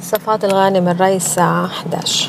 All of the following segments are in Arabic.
صفات الغانم الري الساعة 11.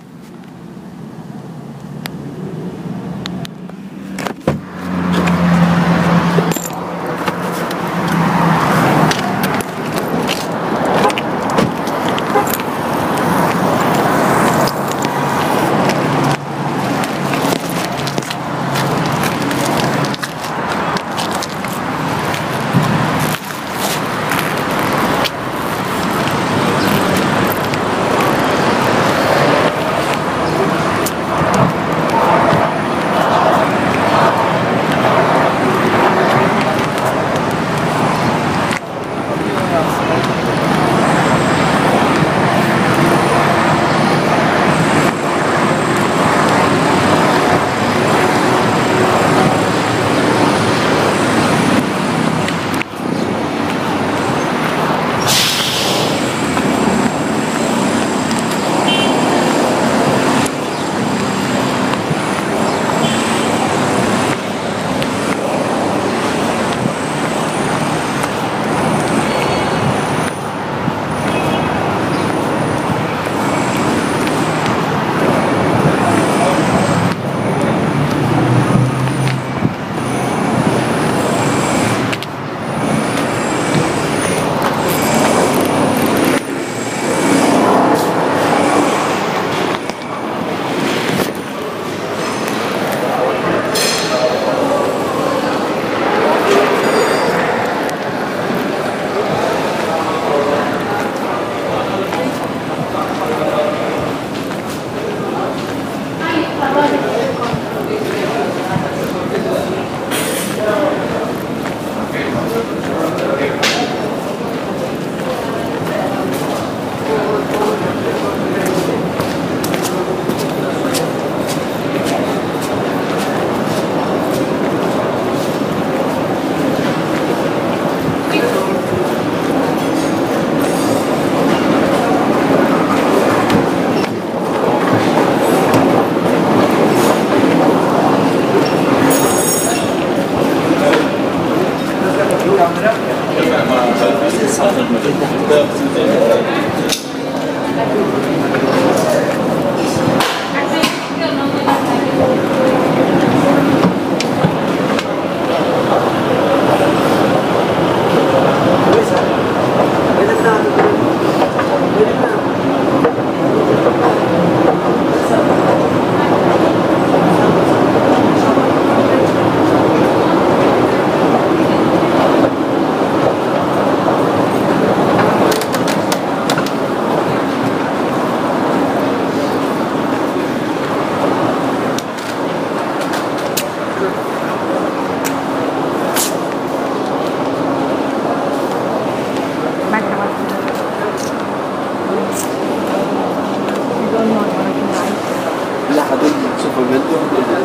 لا حضرتك تشوفوا الفيديو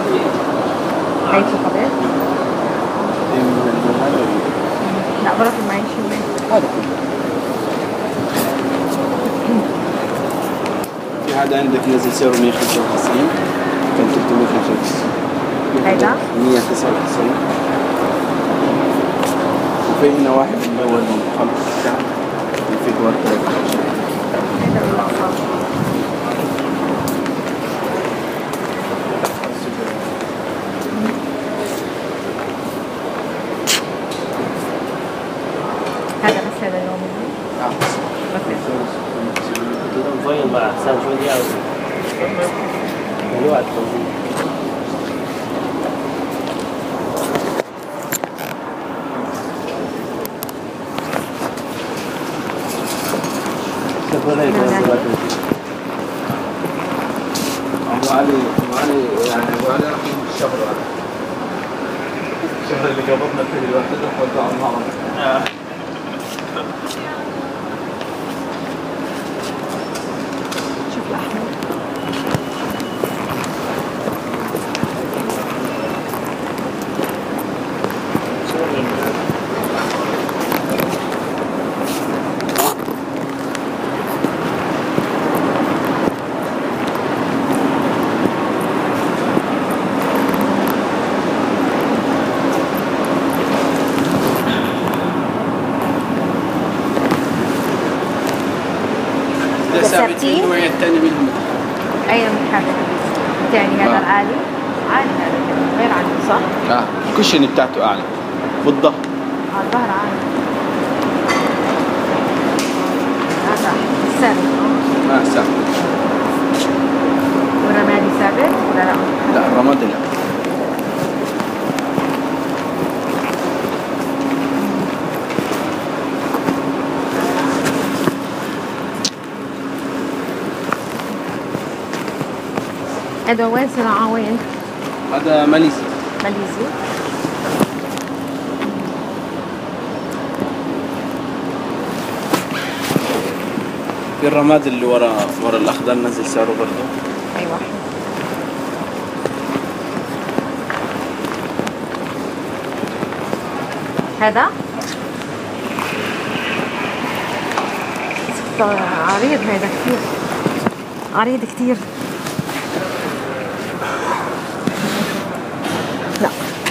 عايز صحابات؟ لا برات المعيش هذا كله. في هذا عندك نزل سعره 155 كان 395 هيدا 199 وفي هنا واحد اللي هو المخلط بتاعه في دوار 23 هيدا الأقصى هذا بس هذا اليوم نفايل مع حسام شو دي عاوز الوقت موجود أبو علي يعني أبو علي رقم الشهر الشهر اللي قبضنا فيه الواحد وحطه على المعرض. شوف الأحمر ده ثابت ثابتين؟ النوع الثاني منهم. أي متحرك يعني هذا العالي عالي هذا كده غير عالي صح؟ الكوشن بتاعته اعلى بالظهر. الظهر عالي هذا ثابت ثابت. والرمادي ثابت ولا لا؟ لا الرمادي لا. هذا وين صناعة وين؟ هذا ماليزي. ماليزي؟ في الرماد اللي ورا الاخضر نزل سعره برضه. أيوة. هذا؟ عريض هذا كثير عريض كثير. لا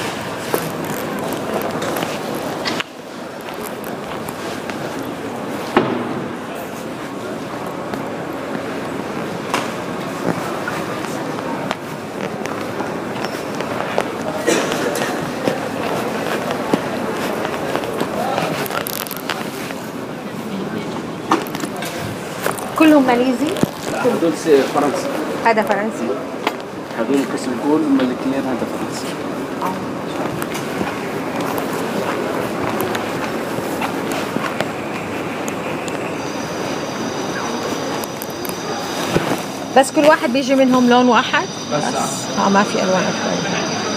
كلهم ماليزي؟ لا هذول فرنسي. هذا فرنسي؟ هذول القسم كله ملكيين. هذا فرنسي. بس كل واحد بيجي منهم لون واحد؟ بس ما في ألوان أكثر.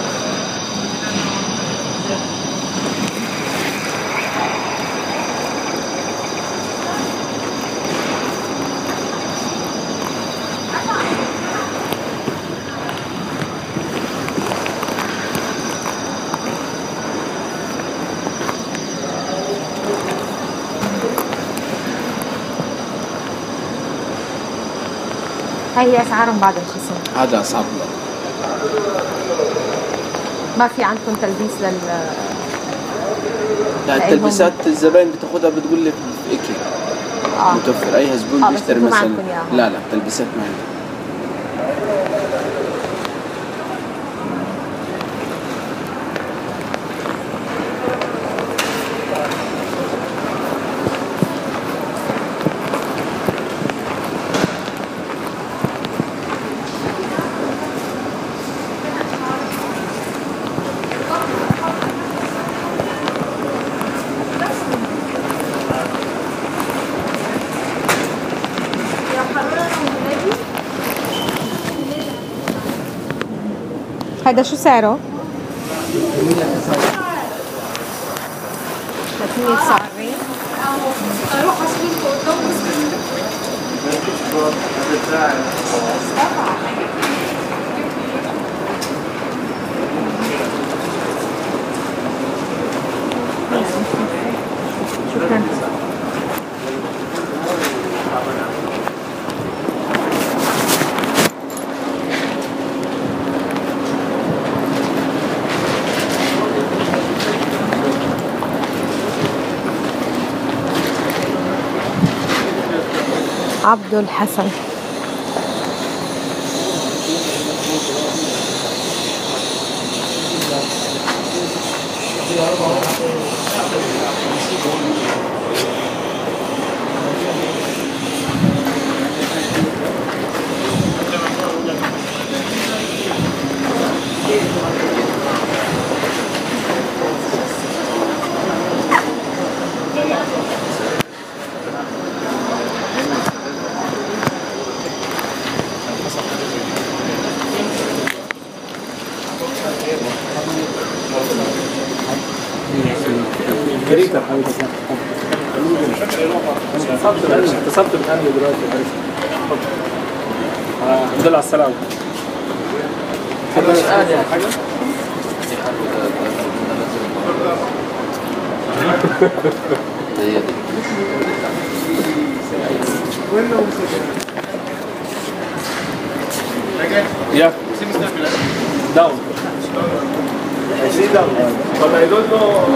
هاي أسعارهم بعد الخصم. هذا أسعار. ما في عندكم تلبيس لا التلبيسات الزباين بتاخدها بتقول لي في إيكي متوفر. أي زبون بيشتري مثلا. لا تلبيسات ما عندي. هذا شو سعره؟ 379. اروح اشوفه قدام شكرا. عبد الحسن. اتصلت بالامن دلوقتي عرفت. الحمد لله على السلامة. مش قادر حاجة. هي دي. يا داون 20 داون. طب I don't know.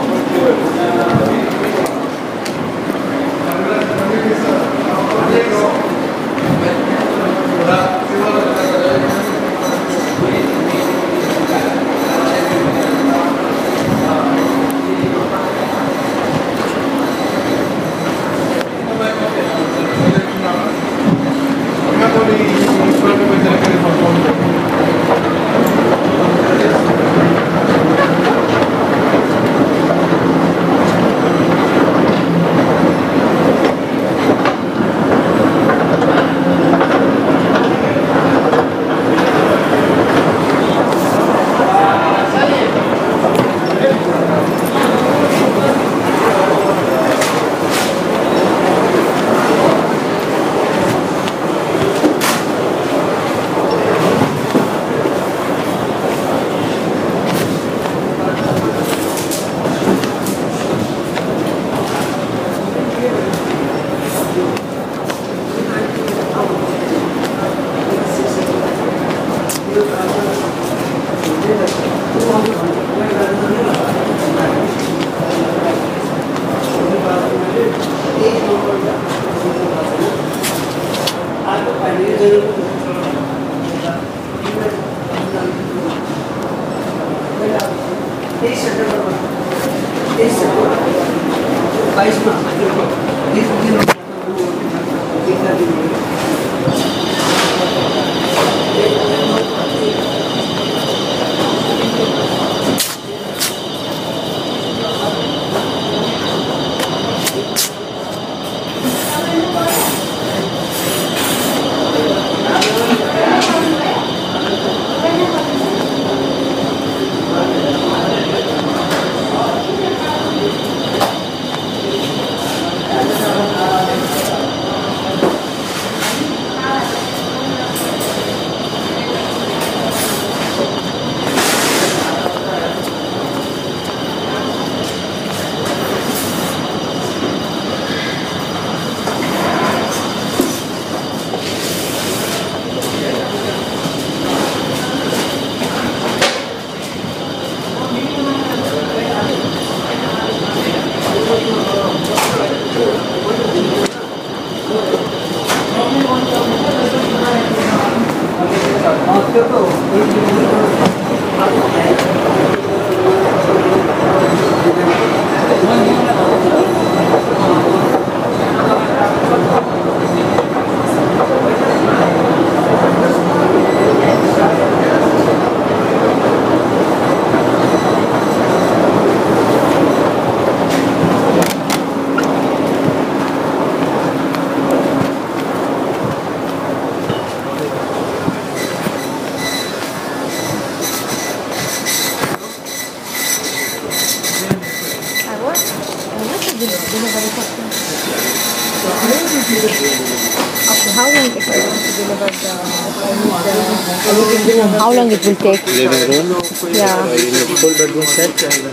How long it will take? Living room? Yeah. You need full bedroom set?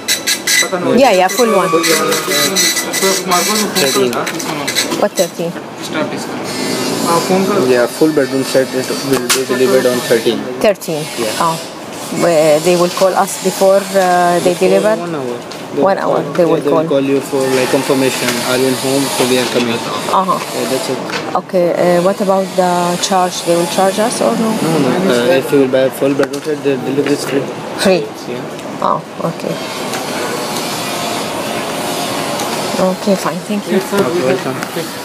Yeah, full one. 13. What 13? Yeah, full bedroom set it will be delivered on 13. 13. Yeah. Oh. They will call us before they deliver? 1 hour. 1 hour they will call. Call you for like confirmation. Are you in home? So we are coming. That's it. Okay. What about the charge? They will charge us or no? No. If you will buy a full bedroom set, the delivery is free. Free. Yeah. Oh, okay. Okay, fine. Thank you. Okay, welcome.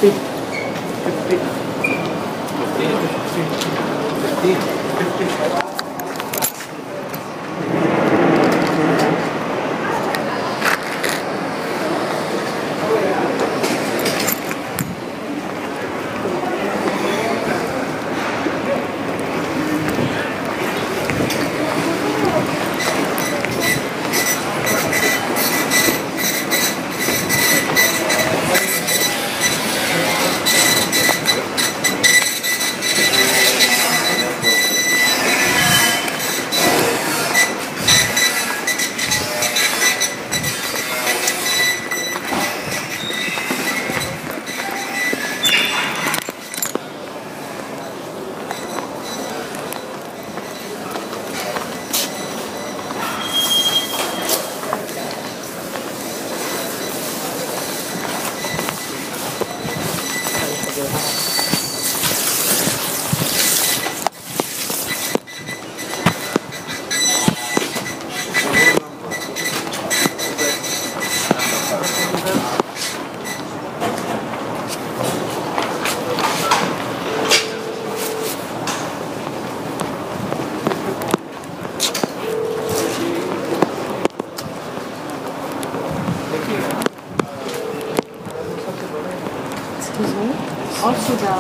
Also the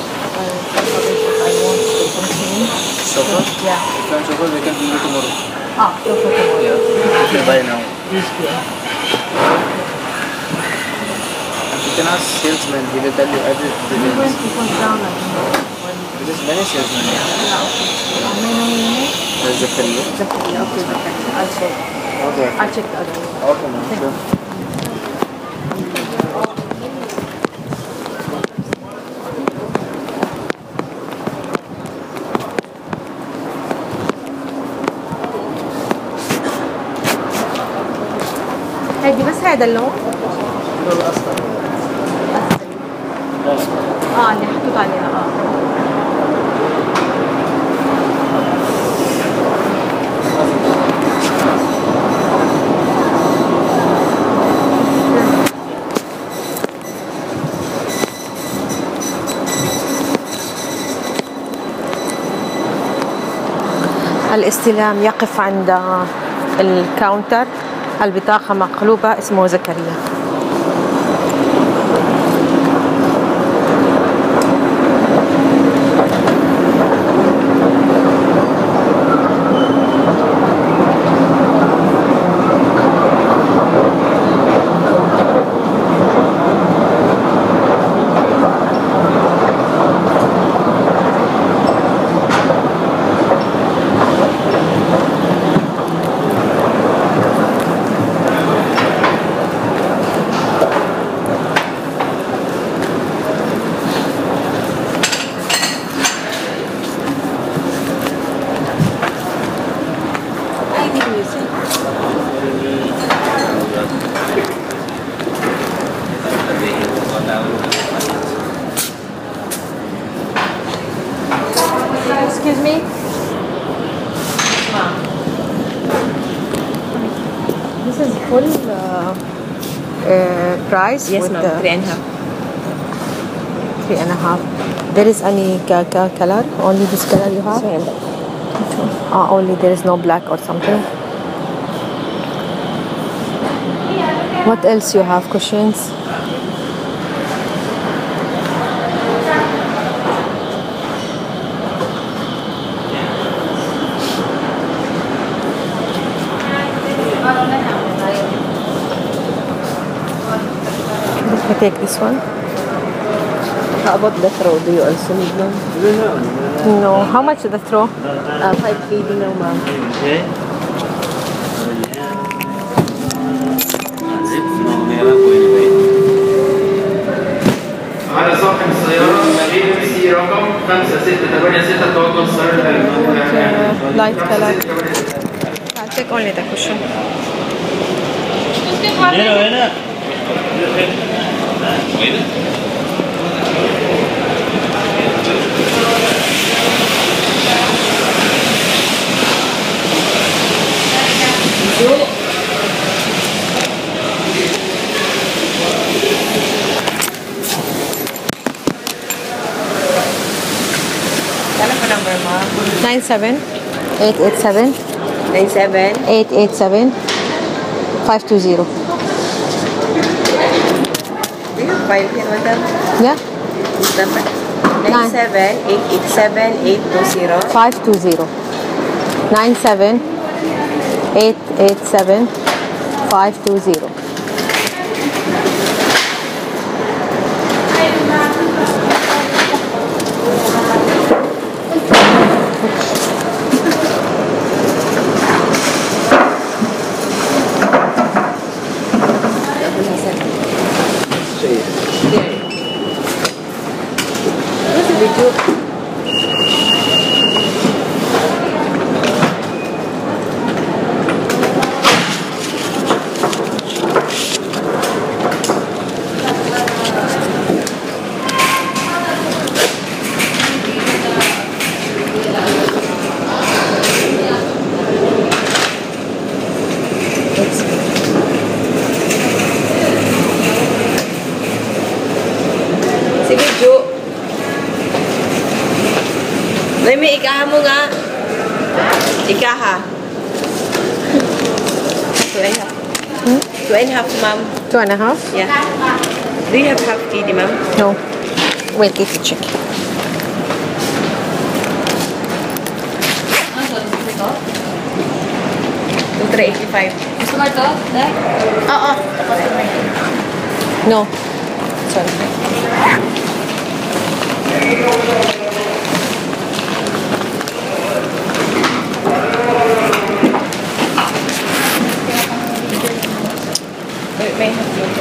I want to continue. Chauffeur? Yeah. If you want chauffeur, we can bring you tomorrow. Tomorrow. Yeah. If you buy now. This year. You can ask salesman, he will tell you every When details. it was down, I don't know. There is many salesmen here. There's the Philly. I'll check the other one. Okay, ma'am. Sure. هيدي بس هذا اللون؟ اللي محطوط عليها الاستلام يقف عند الكاونتر. البطاقة مقلوبة، اسمه زكريا. Excuse me. This is full price. Yes, with ma'am. 3.5. 3.5. There is any color? Only this color you have? Only there is no black or something. What else you have? Cushions? I take this one. How about the throw? Do you also need them? No. How much is the throw? 5 kg now, ma'am. على صاحب السيارة مدينة سي رقم 5686 توجه السيارة Light color. I'll take only the cushion. Telephone number, ma'am. 97 97 887 520. Do you have file here, madam? Yeah, This number. 97 887 820. 520. 97 887 520. What's the video? Sige, Ju. May ikaha mo nga. Ikaha. 2.5. 2.5, ma'am. 2.5? Yeah. Do you have half KD, ma'am? No. Wait, let me check. To 385. Gusto mo ito? Oo. No. Sorry. May half KD.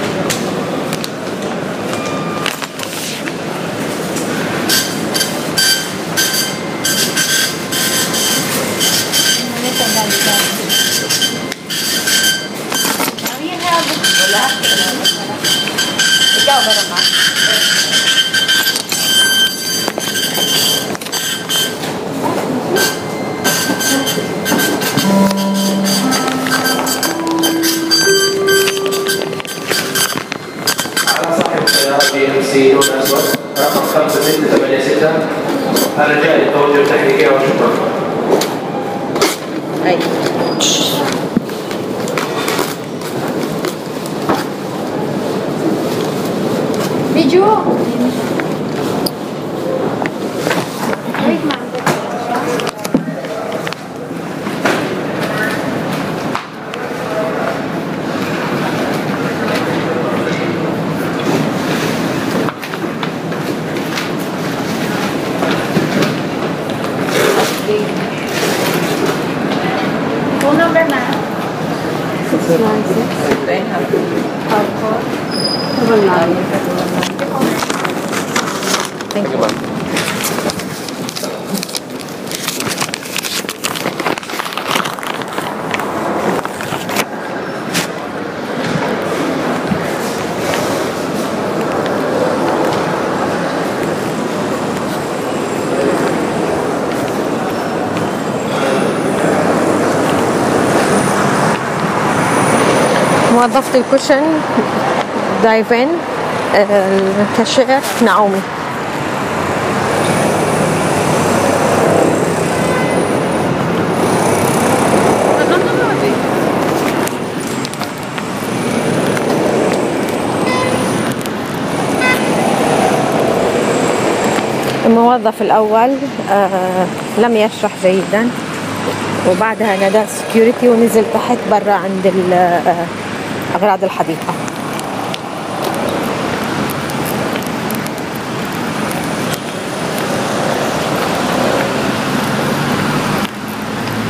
Wala. Ikaw, meron ka? رقم 5686. الرجاء للتوجه التكنيكي وشكرا. بيجو phone number na 696 Thank you. موظفة الكشن دايفين الكاشير نعومي. الموظف الأول لم يشرح جيدا، وبعدها نادى سكيورتي ونزل تحت برا عند أغراض الحديقة.